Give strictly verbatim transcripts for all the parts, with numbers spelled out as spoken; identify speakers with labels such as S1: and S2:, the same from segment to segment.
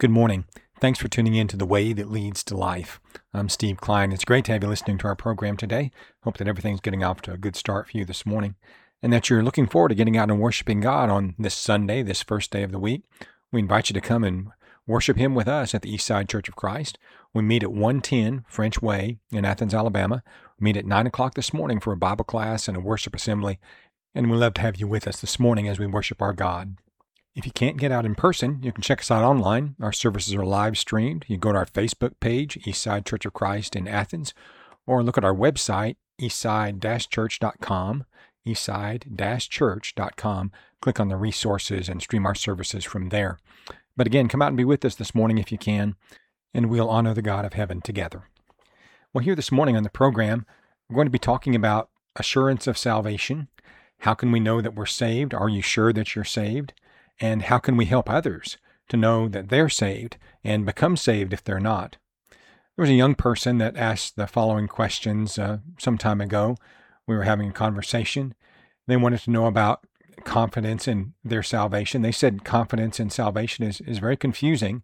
S1: Good morning. Thanks for tuning in to The Way That Leads to Life. I'm Steve Klein. It's great to have you listening to our program today. Hope that everything's getting off to a good start for you this morning, and that you're looking forward to getting out and worshiping God on this Sunday, this first day of the week. We invite you to come and worship Him with us at the Eastside Church of Christ. We meet at one ten French Way in Athens, Alabama. We meet at nine o'clock this morning for a Bible class and a worship assembly, and we'd love to have you with us this morning as we worship our God. If you can't get out in person, you can check us out online. Our services are live streamed. You can go to our Facebook page, Eastside Church of Christ in Athens, or look at our website, eastside dash church dot com, eastside dash church dot com. Click on the resources and stream our services from there. But again, come out and be with us this morning if you can, and we'll honor the God of heaven together. Well, here this morning on the program, we're going to be talking about assurance of salvation. How can we know that we're saved? Are you sure that you're saved? And how can we help others to know that they're saved and become saved if they're not? There was a young person that asked the following questions uh, some time ago. We were having a conversation. They wanted to know about confidence in their salvation. They said confidence in salvation is, is very confusing.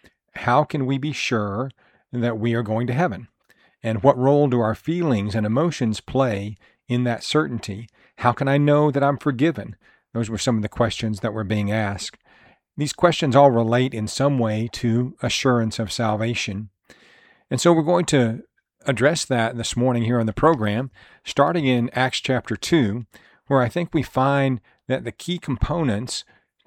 S1: How can we be sure that we are going to heaven? And what role do our feelings and emotions play in that certainty? How can I know that I'm forgiven? Those were some of the questions that were being asked. These questions all relate in some way to assurance of salvation. And so we're going to address that this morning here on the program, starting in Acts chapter two, where I think we find that the key components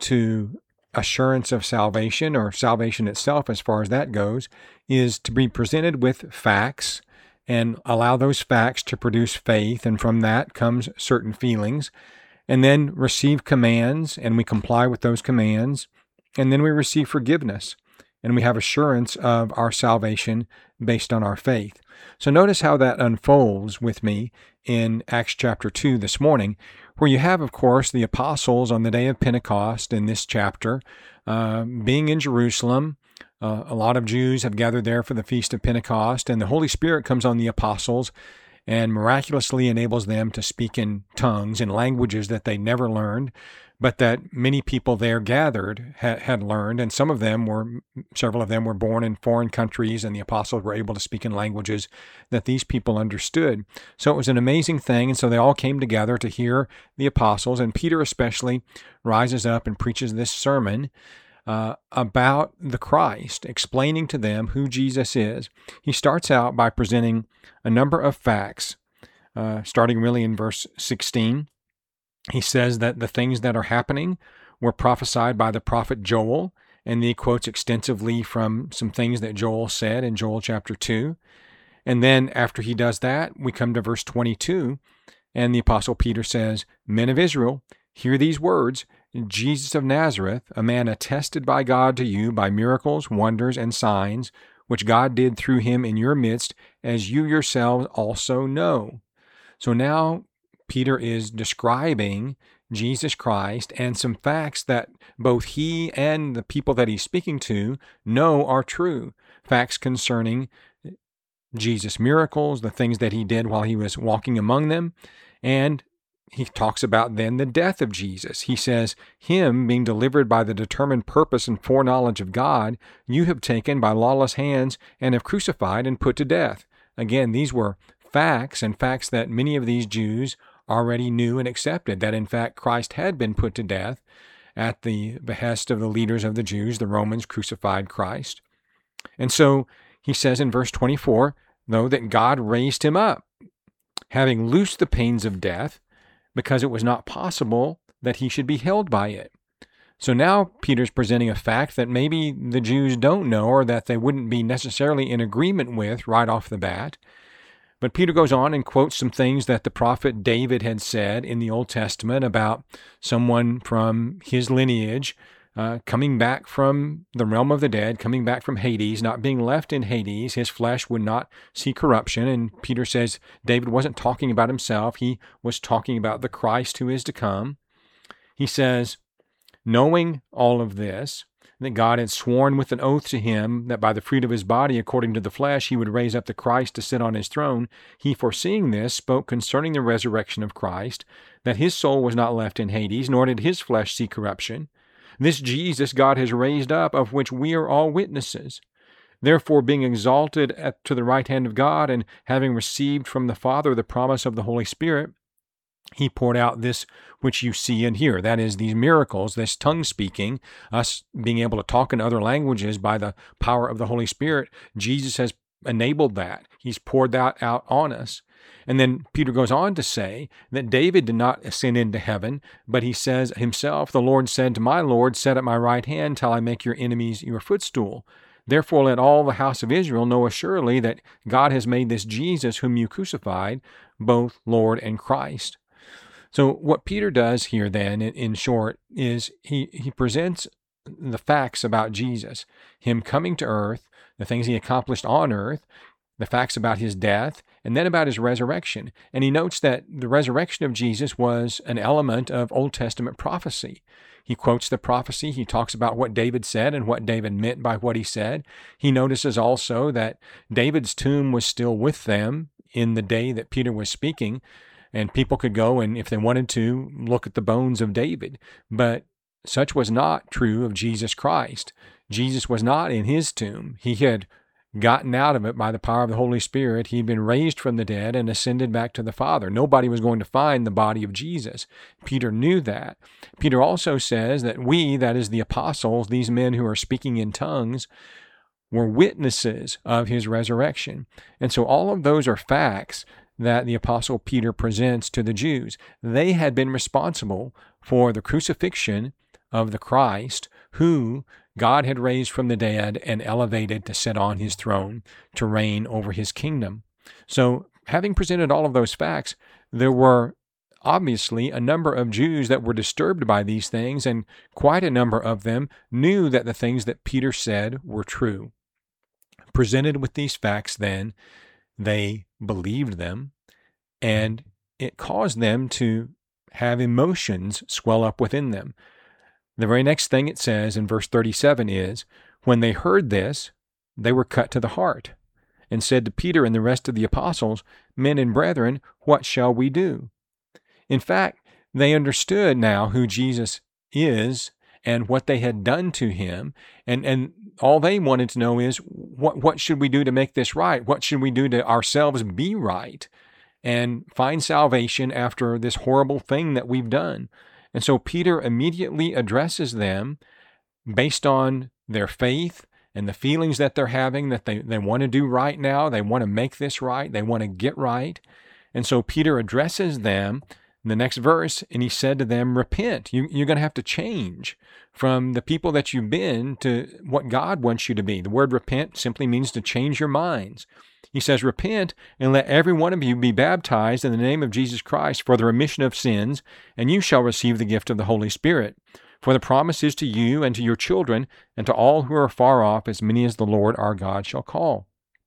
S1: to assurance of salvation, or salvation itself as far as that goes, is to be presented with facts and allow those facts to produce faith, and from that comes certain feelings. And then receive commands, and we comply with those commands, and then we receive forgiveness, and we have assurance of our salvation based on our faith. So notice how that unfolds with me in Acts chapter two this morning, where you have, of course, the apostles on the day of Pentecost in this chapter, uh, being in Jerusalem. Uh, a lot of Jews have gathered there for the Feast of Pentecost, and the Holy Spirit comes on the apostles and miraculously enables them to speak in tongues, in languages that they never learned, but that many people there gathered ha- had learned, and some of them were, several of them were born in foreign countries, and the apostles were able to speak in languages that these people understood. So it was an amazing thing, and so they all came together to hear the apostles, and Peter especially rises up and preaches this sermon Uh, about the Christ, explaining to them who Jesus is. He starts out by presenting a number of facts, uh, starting really in verse sixteen. He says that the things that are happening were prophesied by the prophet Joel, and he quotes extensively from some things that Joel said in Joel chapter two. And then after he does that, we come to verse twenty-two, and the apostle Peter says, "Men of Israel, hear these words. Jesus of Nazareth, a man attested by God to you by miracles, wonders, and signs, which God did through him in your midst, as you yourselves also know." So now Peter is describing Jesus Christ and some facts that both he and the people that he's speaking to know are true. Facts concerning Jesus' miracles, the things that he did while he was walking among them, and he talks about then the death of Jesus. He says, "Him being delivered by the determined purpose and foreknowledge of God, you have taken by lawless hands and have crucified and put to death." Again, these were facts, and facts that many of these Jews already knew and accepted, that in fact Christ had been put to death at the behest of the leaders of the Jews. The Romans crucified Christ. And so he says in verse twenty-four, though, that God raised him up, having loosed the pains of death, because it was not possible that he should be held by it. So now Peter's presenting a fact that maybe the Jews don't know, or that they wouldn't be necessarily in agreement with right off the bat. But Peter goes on and quotes some things that the prophet David had said in the Old Testament about someone from his lineage uh, coming back from the realm of the dead, coming back from Hades, not being left in Hades. His flesh would not see corruption. And Peter says David wasn't talking about himself. He was talking about the Christ who is to come. He says, knowing all of this, that God had sworn with an oath to him that by the fruit of his body, according to the flesh, he would raise up the Christ to sit on his throne, he, foreseeing this, spoke concerning the resurrection of Christ, that his soul was not left in Hades, nor did his flesh see corruption. This Jesus God has raised up, of which we are all witnesses. Therefore, being exalted at, to the right hand of God, and having received from the Father the promise of the Holy Spirit, he poured out this which you see and hear. That is, these miracles, this tongue speaking, us being able to talk in other languages by the power of the Holy Spirit. Jesus has enabled that. He's poured that out on us. And then Peter goes on to say that David did not ascend into heaven, but he says himself, the Lord said to my Lord, sit at my right hand till I make your enemies your footstool. Therefore let all the house of Israel know assuredly that God has made this Jesus whom you crucified, both Lord and Christ. So what Peter does here then, in short, is he, he presents the facts about Jesus, him coming to earth, the things he accomplished on earth, the facts about his death, and then about his resurrection. And he notes that the resurrection of Jesus was an element of Old Testament prophecy. He quotes the prophecy. He talks about what David said and what David meant by what he said. He notices also that David's tomb was still with them in the day that Peter was speaking, and people could go and, if they wanted to, look at the bones of David. But such was not true of Jesus Christ. Jesus was not in his tomb. He had gotten out of it by the power of the Holy Spirit. He'd been raised from the dead and ascended back to the Father. Nobody was going to find the body of Jesus. Peter knew that. Peter also says that we, that is the apostles, these men who are speaking in tongues, were witnesses of his resurrection. And so all of those are facts that the Apostle Peter presents to the Jews. They had been responsible for the crucifixion of the Christ, who God had raised from the dead and elevated to sit on his throne to reign over his kingdom. So, having presented all of those facts, there were obviously a number of Jews that were disturbed by these things, and quite a number of them knew that the things that Peter said were true. Presented with these facts, then, they believed them, and it caused them to have emotions swell up within them. The very next thing it says in verse thirty-seven is, when they heard this, they were cut to the heart, and said to Peter and the rest of the apostles, men and brethren, what shall we do? In fact, they understood now who Jesus is and what they had done to him, and, and all they wanted to know is, what, what should we do to make this right? What should we do to ourselves be right and find salvation after this horrible thing that we've done? And so Peter immediately addresses them based on their faith and the feelings that they're having, that they, they want to do right now. They want to make this right. They want to get right. And so Peter addresses them in the next verse, and he said to them, repent. You, you're going to have to change from the people that you've been to what God wants you to be. The word repent simply means to change your minds. He says, repent and let every one of you be baptized in the name of Jesus Christ for the remission of sins, and you shall receive the gift of the Holy Spirit. For the promise is to you and to your children and to all who are far off, as many as the Lord our God shall call.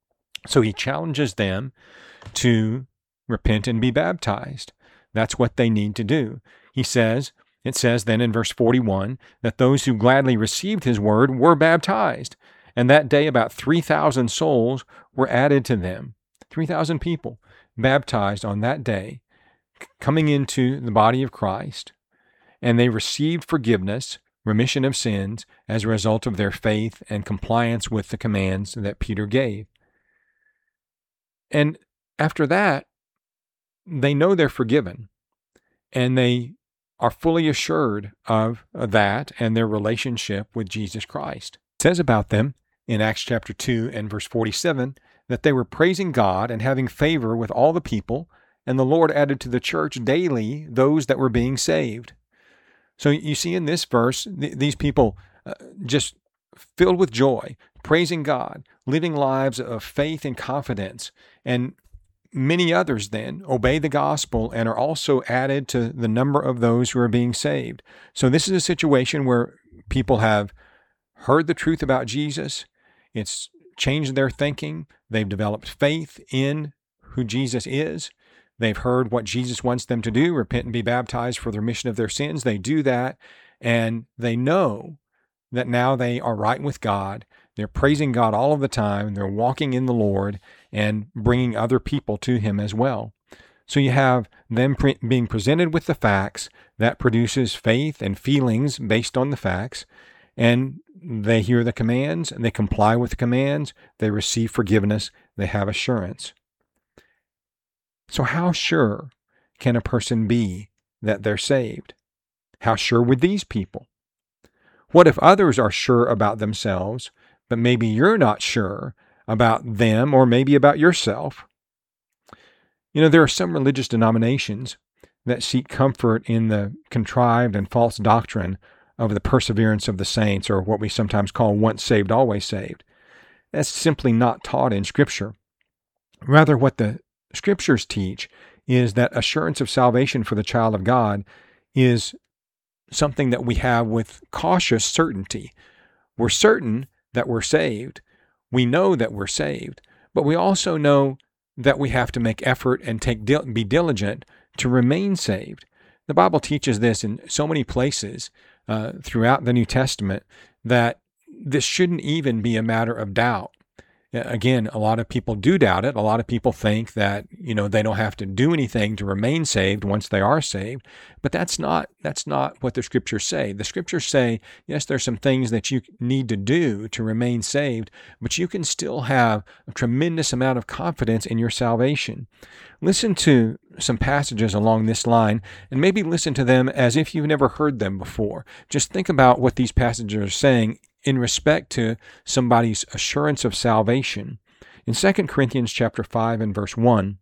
S1: So he challenges them to repent and be baptized. That's what they need to do. He says, it says then in verse forty-one, that those who gladly received his word were baptized. And that day about three thousand souls were added to them. three thousand people baptized on that day, coming into the body of Christ. And they received forgiveness, remission of sins, as a result of their faith and compliance with the commands that Peter gave. And after that, they know they're forgiven, and they are fully assured of that and their relationship with Jesus Christ. It says about them in Acts chapter two and verse forty-seven that they were praising God and having favor with all the people, and the Lord added to the church daily those that were being saved. So you see in this verse, th- these people uh, just filled with joy, praising God, living lives of faith and confidence, and many others then obey the gospel and are also added to the number of those who are being saved. So this is a situation where people have heard the truth about Jesus. It's changed their thinking. They've developed faith in who Jesus is. They've heard what Jesus wants them to do, repent and be baptized for the remission of their sins. They do that, and they know that now they are right with God. They're praising God all of the time. They're walking in the Lord and bringing other people to him as well. So you have them pre- being presented with the facts that produces faith and feelings based on the facts, and they hear the commands, and they comply with the commands, they receive forgiveness, they have assurance. So how sure can a person be that they're saved? How sure would these people? What if others are sure about themselves, but maybe you're not sure about them or maybe about yourself? You know, there are some religious denominations that seek comfort in the contrived and false doctrine of the perseverance of the saints, or what we sometimes call once saved, always saved. That's simply not taught in Scripture. Rather, what the Scriptures teach is that assurance of salvation for the child of God is something that we have with cautious certainty. We're certain that we're saved. We know that we're saved, but we also know that we have to make effort and take be diligent to remain saved. The Bible teaches this in so many places uh, throughout the New Testament that this shouldn't even be a matter of doubt. Again, a lot of people do doubt it. A lot of people think that, you know, they don't have to do anything to remain saved once they are saved. But that's not that's not what the Scriptures say. The Scriptures say, yes, there's some things that you need to do to remain saved, but you can still have a tremendous amount of confidence in your salvation. Listen to some passages along this line, and maybe listen to them as if you've never heard them before. Just think about what these passages are saying in respect to somebody's assurance of salvation. In Second Corinthians chapter five and verse one,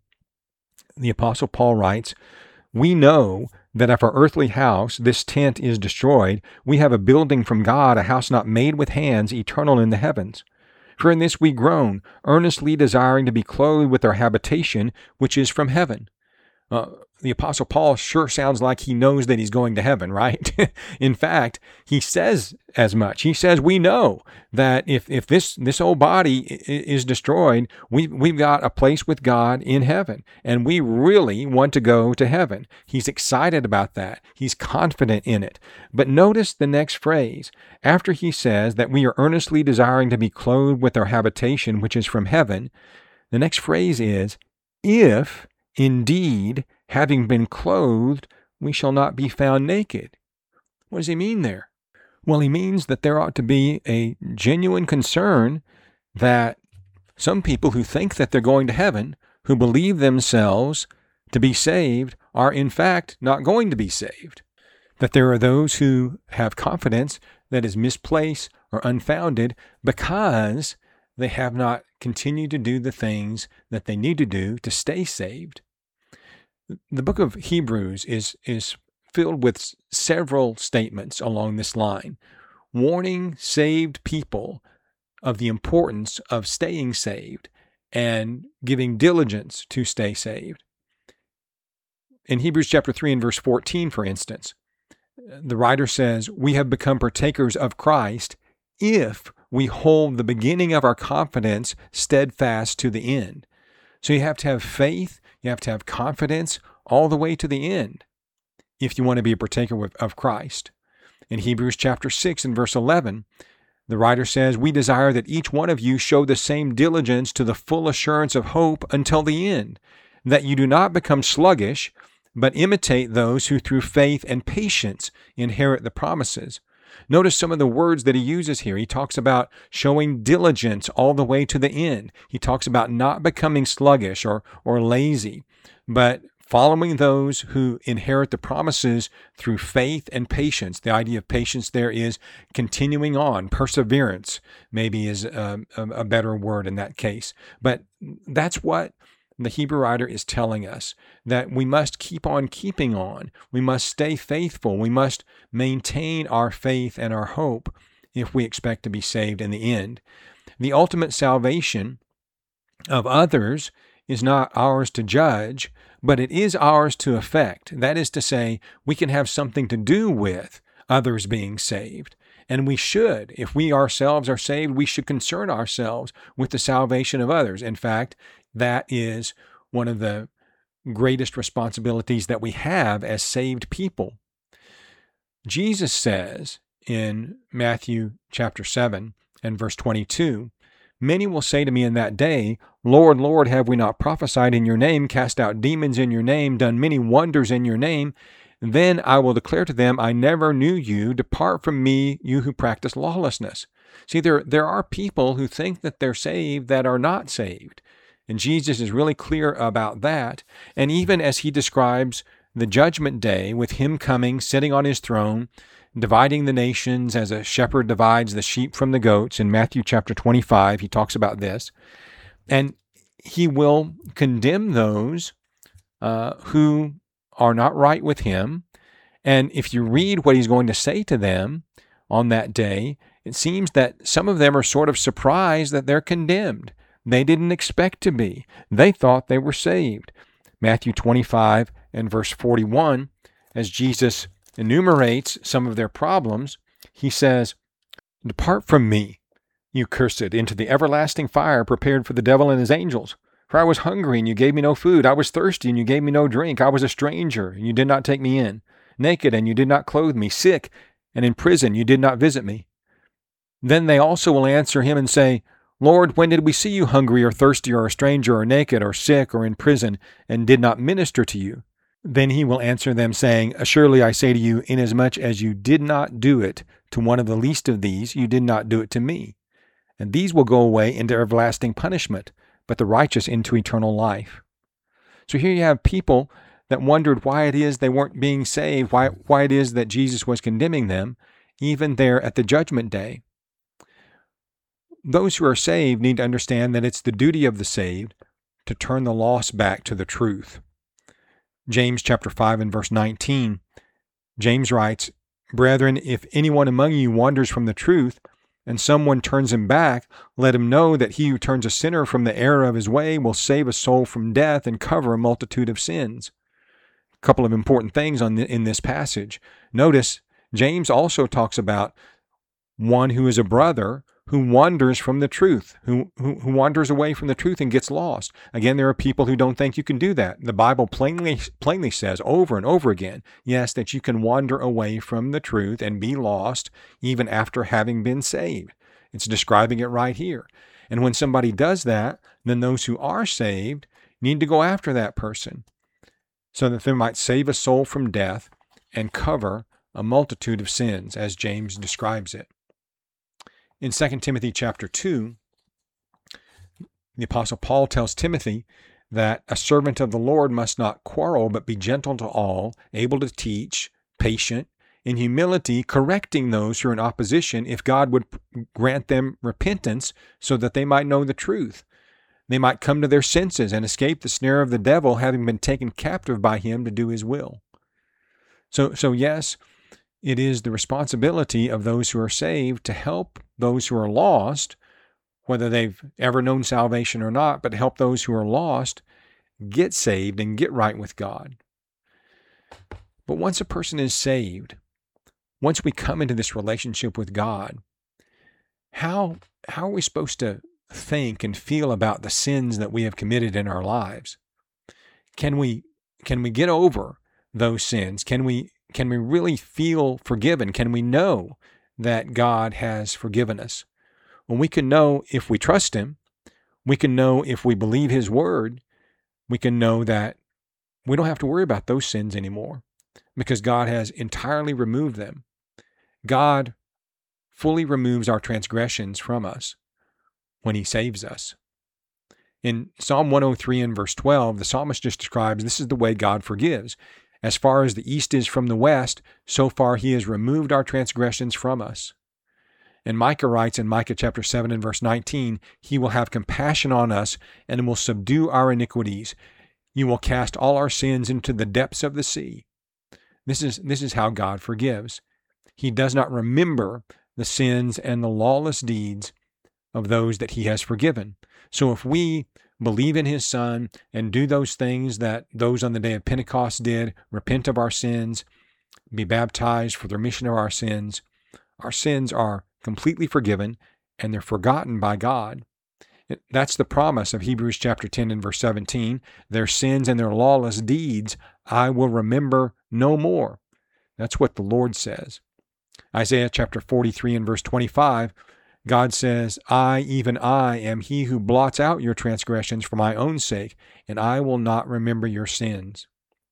S1: the Apostle Paul writes, "We know that if our earthly house, this tent, is destroyed, we have a building from God, a house not made with hands, eternal in the heavens. For in this we groan, earnestly desiring to be clothed with our habitation, which is from heaven." Uh, the Apostle Paul sure sounds like he knows that he's going to heaven, right? In fact, he says as much. He says, we know that if, if this, this old body is destroyed, we, we've got a place with God in heaven, and we really want to go to heaven. He's excited about that. He's confident in it. But notice the next phrase. After he says that we are earnestly desiring to be clothed with our habitation, which is from heaven, the next phrase is, if indeed, having been clothed, we shall not be found naked. What does he mean there? Well, he means that there ought to be a genuine concern that some people who think that they're going to heaven, who believe themselves to be saved, are in fact not going to be saved. That there are those who have confidence that is misplaced or unfounded because they have not continued to do the things that they need to do to stay saved. The book of Hebrews is, is filled with several statements along this line, warning saved people of the importance of staying saved and giving diligence to stay saved. In Hebrews chapter three and verse fourteen, for instance, the writer says, "We have become partakers of Christ if we hold the beginning of our confidence steadfast to the end." So you have to have faith, you have to have confidence all the way to the end if you want to be a partaker of, of Christ. In Hebrews chapter six and verse eleven, the writer says, "We desire that each one of you show the same diligence to the full assurance of hope until the end, that you do not become sluggish, but imitate those who through faith and patience inherit the promises." Notice some of the words that he uses here. He talks about showing diligence all the way to the end. He talks about not becoming sluggish or, or lazy, but following those who inherit the promises through faith and patience. The idea of patience there is continuing on. Perseverance maybe is a, a better word in that case. But that's what the Hebrew writer is telling us, that we must keep on keeping on. We must stay faithful. We must maintain our faith and our hope if we expect to be saved in the end. The ultimate salvation of others is not ours to judge, but it is ours to effect. That is to say, we can have something to do with others being saved. And we should, if we ourselves are saved, we should concern ourselves with the salvation of others. In fact, that is one of the greatest responsibilities that we have as saved people. Jesus says in Matthew chapter seven and verse twenty-two, Many will say to me in that day, Lord, Lord, have we not prophesied in your name, cast out demons in your name, done many wonders in your name? Then I will declare to them, I never knew you. Depart from me, you who practice lawlessness. See, there, there are people who think that they're saved that are not saved. And Jesus is really clear about that. And even as he describes the judgment day with him coming, sitting on his throne, dividing the nations as a shepherd divides the sheep from the goats, in Matthew chapter twenty-five, he talks about this. And he will condemn those uh, who are not right with him. And if you read what he's going to say to them on that day, it seems that some of them are sort of surprised that they're condemned. They didn't expect to be. They thought they were saved. Matthew twenty-five and verse forty-one, as Jesus enumerates some of their problems, he says, Depart from me, you cursed, into the everlasting fire prepared for the devil and his angels. For I was hungry, and you gave me no food. I was thirsty, and you gave me no drink. I was a stranger, and you did not take me in. Naked, and you did not clothe me. Sick, and in prison, you did not visit me. Then they also will answer him and say, Lord, when did we see you hungry or thirsty or a stranger or naked or sick or in prison, and did not minister to you? Then he will answer them, saying, Surely I say to you, inasmuch as you did not do it to one of the least of these, you did not do it to me. And these will go away into everlasting punishment, but the righteous into eternal life. So here you have people that wondered why it is they weren't being saved, why, why it is that Jesus was condemning them, even there at the judgment day. Those who are saved need to understand that it's the duty of the saved to turn the lost back to the truth. James chapter five and verse nineteen, James writes, Brethren, if anyone among you wanders from the truth, and someone turns him back, let him know that he who turns a sinner from the error of his way will save a soul from death and cover a multitude of sins. A couple of important things on the, in this passage. Notice, James also talks about one who is a brother who wanders from the truth, who, who, who wanders away from the truth and gets lost. Again, there are people who don't think you can do that. The Bible plainly, plainly says over and over again, yes, that you can wander away from the truth and be lost even after having been saved. It's describing it right here. And when somebody does that, then those who are saved need to go after that person so that they might save a soul from death and cover a multitude of sins, as James describes it. In Second Timothy chapter two, the Apostle Paul tells Timothy that a servant of the Lord must not quarrel, but be gentle to all, able to teach, patient, in humility, correcting those who are in opposition, if God would grant them repentance so that they might know the truth. They might come to their senses and escape the snare of the devil, having been taken captive by him to do his will. So, so yes, it is the responsibility of those who are saved to help those who are lost, whether they've ever known salvation or not, but help those who are lost get saved and get right with God. But once a person is saved, once we come into this relationship with God, how, how are we supposed to think and feel about the sins that we have committed in our lives? Can we, can we get over those sins? Can we Can we really feel forgiven? Can we know that God has forgiven us? Well, we can know if we trust Him. We can know if we believe His word. We can know that we don't have to worry about those sins anymore because God has entirely removed them. God fully removes our transgressions from us when He saves us. In Psalm one oh three and verse twelve, the psalmist just describes this is the way God forgives. As far as the east is from the west, so far He has removed our transgressions from us. And Micah writes in Micah chapter seven and verse nineteen, He will have compassion on us and will subdue our iniquities. You will cast all our sins into the depths of the sea. This is, this is how God forgives. He does not remember the sins and the lawless deeds of those that He has forgiven. So if we believe in His Son and do those things that those on the day of Pentecost did, repent of our sins, be baptized for the remission of our sins, our sins are completely forgiven and they're forgotten by God. That's the promise of Hebrews chapter ten and verse seventeen. Their sins and their lawless deeds I will remember no more. That's what the Lord says. Isaiah chapter forty-three and verse twenty-five, God says, I, even I, am he who blots out your transgressions for my own sake, and I will not remember your sins.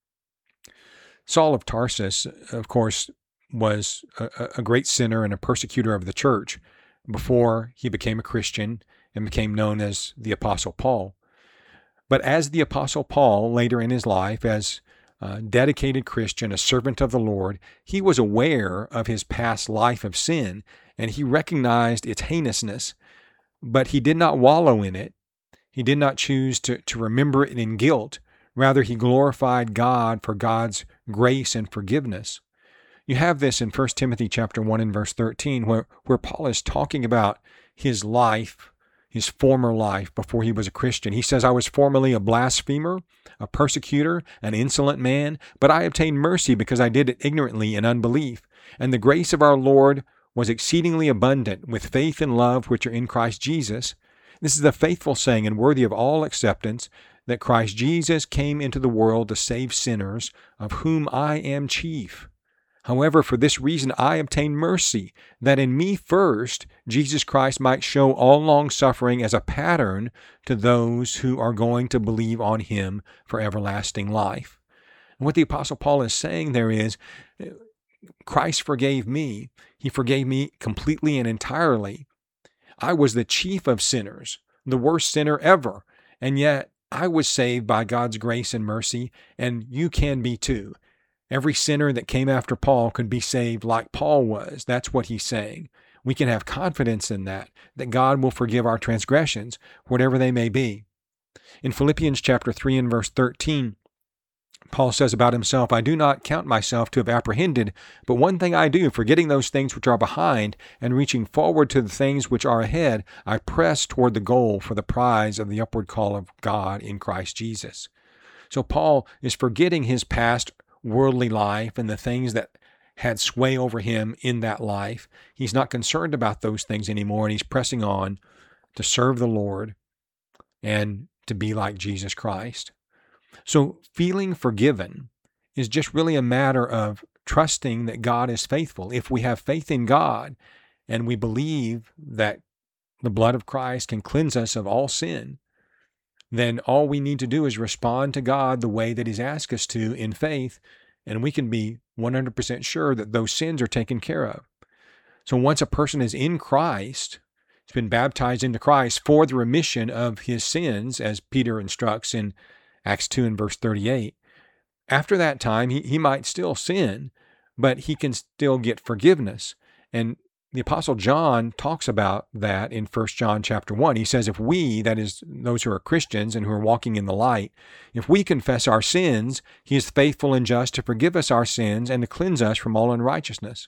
S1: Saul of Tarsus, of course, was a, a great sinner and a persecutor of the church before he became a Christian and became known as the Apostle Paul. But as the Apostle Paul, later in his life, as a dedicated Christian, a servant of the Lord, he was aware of his past life of sin, and he recognized its heinousness, but he did not wallow in it. He did not choose to, to remember it in guilt. Rather, he glorified God for God's grace and forgiveness. You have this in First Timothy chapter one and verse thirteen, where, where Paul is talking about his life, his former life before he was a Christian. He says, I was formerly a blasphemer, a persecutor, an insolent man, but I obtained mercy because I did it ignorantly in unbelief. And the grace of our Lord was exceedingly abundant with faith and love which are in Christ Jesus. This is a faithful saying and worthy of all acceptance, that Christ Jesus came into the world to save sinners, of whom I am chief. However, for this reason I obtained mercy, that in me first Jesus Christ might show all long-suffering as a pattern to those who are going to believe on him for everlasting life. And what the Apostle Paul is saying there is, Christ forgave me. He forgave me completely and entirely. I was the chief of sinners, the worst sinner ever, and yet I was saved by God's grace and mercy, and you can be too. Every sinner that came after Paul could be saved like Paul was. That's what he's saying. We can have confidence in that, that God will forgive our transgressions, whatever they may be. In Philippians chapter three and verse thirteen, Paul says about himself, I do not count myself to have apprehended, but one thing I do, forgetting those things which are behind and reaching forward to the things which are ahead, I press toward the goal for the prize of the upward call of God in Christ Jesus. So Paul is forgetting his past worldly life and the things that had sway over him in that life. He's not concerned about those things anymore, and he's pressing on to serve the Lord and to be like Jesus Christ. So feeling forgiven is just really a matter of trusting that God is faithful. If we have faith in God and we believe that the blood of Christ can cleanse us of all sin, then all we need to do is respond to God the way that he's asked us to in faith, and we can be one hundred percent sure that those sins are taken care of. So once a person is in Christ, he's been baptized into Christ for the remission of his sins, as Peter instructs in Acts two and verse thirty-eight. After that time, he, he might still sin, but he can still get forgiveness. And the Apostle John talks about that in First John chapter one. He says, if we, that is those who are Christians and who are walking in the light, if we confess our sins, he is faithful and just to forgive us our sins and to cleanse us from all unrighteousness.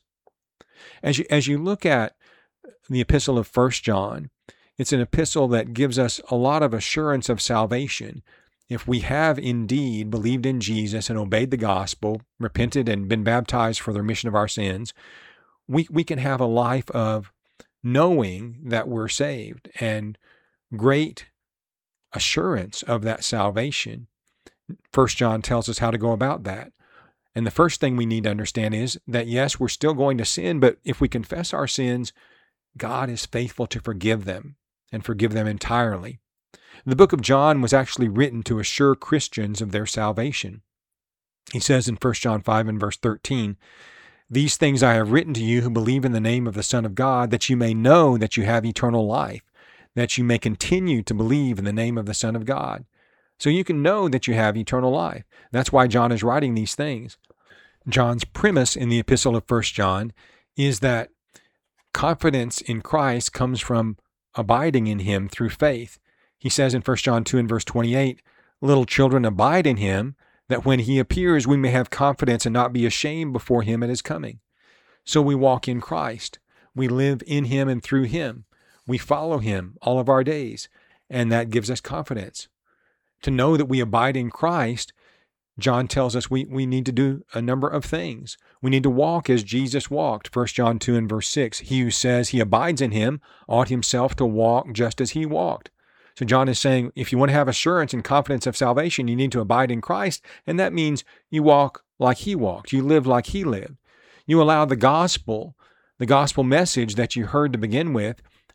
S1: As you, as you look at the epistle of First John, it's an epistle that gives us a lot of assurance of salvation. If we have indeed believed in Jesus and obeyed the gospel, repented and been baptized for the remission of our sins, we, we can have a life of knowing that we're saved and great assurance of that salvation. First John tells us how to go about that. And the first thing we need to understand is that, yes, we're still going to sin, but if we confess our sins, God is faithful to forgive them and forgive them entirely. The book of John was actually written to assure Christians of their salvation. He says in First John five and verse thirteen, these things I have written to you who believe in the name of the Son of God, that you may know that you have eternal life, that you may continue to believe in the name of the Son of God. So you can know that you have eternal life. That's why John is writing these things. John's premise in the epistle of First John is that confidence in Christ comes from abiding in him through faith. He says in First John two and verse twenty-eight, little children, abide in him, that when he appears we may have confidence and not be ashamed before him at his coming. So we walk in Christ. We live in him and through him. We follow him all of our days, and that gives us confidence. To know that we abide in Christ, John tells us we, we need to do a number of things. We need to walk as Jesus walked. First John two and verse six, he who says he abides in him ought himself to walk just as he walked. So John is saying, if you want to have assurance and confidence of salvation, you need to abide in Christ, and that means you walk like he walked. You live like he lived. You allow the gospel, the gospel message that you heard to begin with,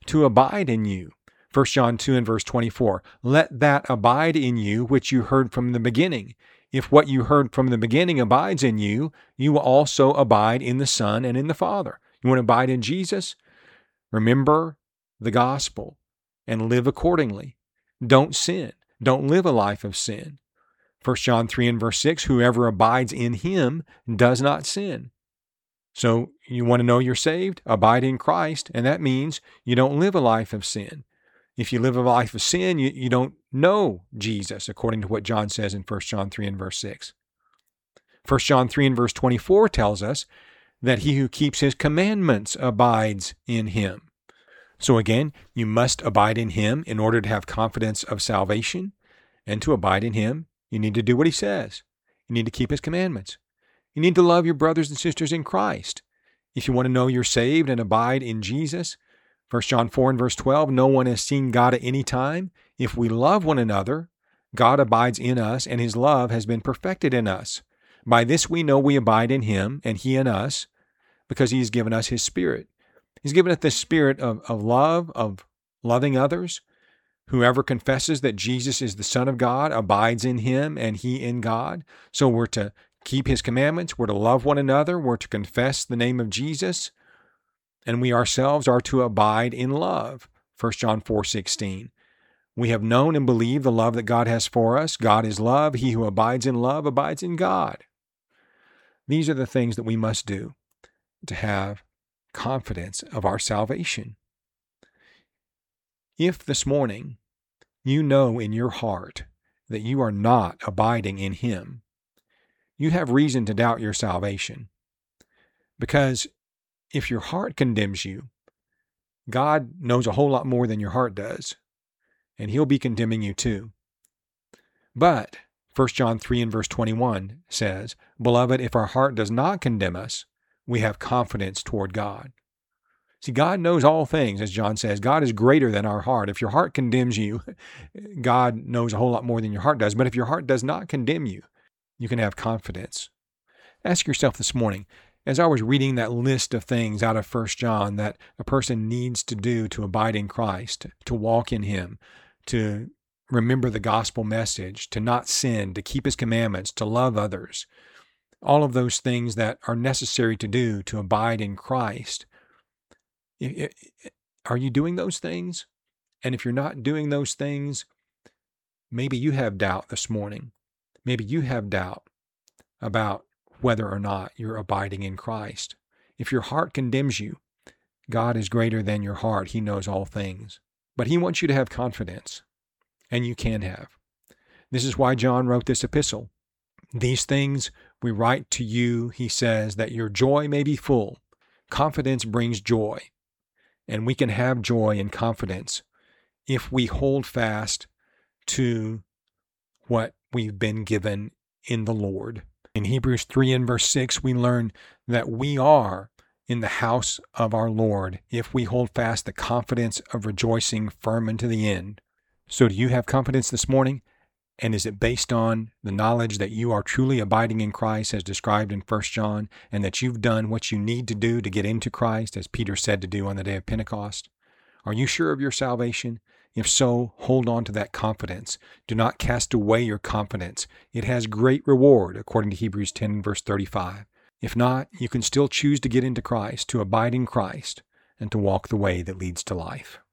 S1: to abide in you. First John two and verse twenty-four, let that abide in you which you heard from the beginning. If what you heard from the beginning abides in you, you will also abide in the Son and in the Father. You want to abide in Jesus? Remember the gospel and live accordingly. Don't sin. Don't live a life of sin. First John three and verse six, whoever abides in him does not sin. So you want to know you're saved? Abide in Christ, and that means you don't live a life of sin. If you live a life of sin, you, you don't know Jesus, according to what John says in First John three and verse six. First John three and verse twenty-four tells us that he who keeps his commandments abides in him. So again, you must abide in him in order to have confidence of salvation. And to abide in him, you need to do what he says. You need to keep his commandments. You need to love your brothers and sisters in Christ. If you want to know you're saved and abide in Jesus, First John four and verse twelve, no one has seen God at any time. If we love one another, God abides in us, and his love has been perfected in us. By this we know we abide in him, and he in us, because he has given us his Spirit. He's given us the spirit of, of love, of loving others. Whoever confesses that Jesus is the Son of God abides in him, and he in God. So we're to keep his commandments, we're to love one another, we're to confess the name of Jesus, and we ourselves are to abide in love. First John four sixteen. We have known and believed the love that God has for us. God is love. He who abides in love abides in God. These are the things that we must do to have confidence of our salvation. If this morning you know in your heart that you are not abiding in him, you have reason to doubt your salvation. Because if your heart condemns you, God knows a whole lot more than your heart does, and he'll be condemning you too. But First John three and verse twenty-one says, Beloved, if our heart does not condemn us, we have confidence toward God. See, God knows all things, as John says. God is greater than our heart. If your heart condemns you, God knows a whole lot more than your heart does. But if your heart does not condemn you, you can have confidence. Ask yourself this morning, as I was reading that list of things out of First John that a person needs to do to abide in Christ, to walk in him, to remember the gospel message, to not sin, to keep his commandments, to love others, all of those things that are necessary to do to abide in Christ. Are you doing those things? And if you're not doing those things, maybe you have doubt this morning. Maybe you have doubt about whether or not you're abiding in Christ. If your heart condemns you, God is greater than your heart. He knows all things. But he wants you to have confidence, and you can have. This is why John wrote this epistle. These things we write to you, he says, that your joy may be full. Confidence brings joy, and we can have joy and confidence if we hold fast to what we've been given in the Lord. In Hebrews three and verse six, we learn that we are in the house of our Lord if we hold fast the confidence of rejoicing firm unto the end. So do you have confidence this morning? And is it based on the knowledge that you are truly abiding in Christ as described in First John, and that you've done what you need to do to get into Christ, as Peter said to do on the day of Pentecost? Are you sure of your salvation? If so, hold on to that confidence. Do not cast away your confidence. It has great reward, according to Hebrews ten and verse thirty-five. If not, you can still choose to get into Christ, to abide in Christ, and to walk the way that leads to life.